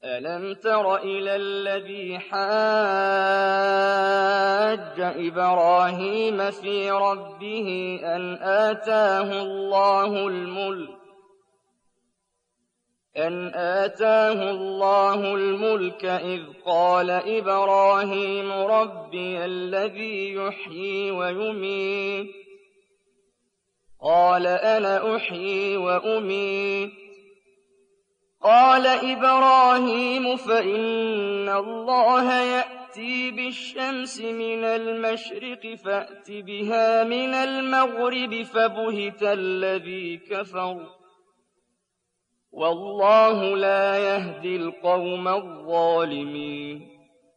أَلَمْ تَرَ إِلَى الَّذِي حَاجَّ إِبْرَاهِيمَ فِي رَبِّهِ أَنْ آتَاهُ اللَّهُ الْمُلْكَ إِذْ قَالَ إِبْرَاهِيمُ رَبِّيَ الَّذِي يُحْيِي وَيُمِيتُ قَالَ أَنَا أُحْيِي وَأُمِيتُ قَالَ إِبْرَاهِيمُ فَإِنَّ اللَّهَ يَأْتِي بِالشَّمْسِ مِنَ الْمَشْرِقِ فَأْتِ بِهَا مِنَ الْمَغْرِبِ فَبُهِتَ الَّذِي كَفَرَ ۗ وَاللَّهُ لَا يَهْدِي الْقَوْمَ الظَّالِمِينَ